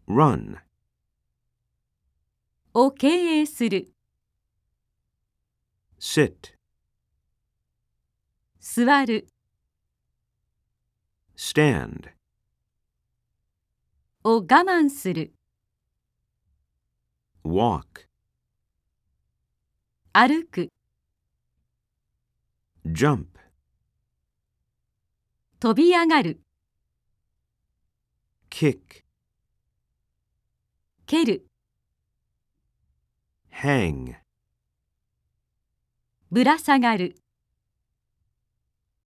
run, を経営する、 sit, 座る、 stand, を我慢する、 walk, 歩く、 jump, 飛び上がる、 kick, 蹴る、 hang, ぶら下がる。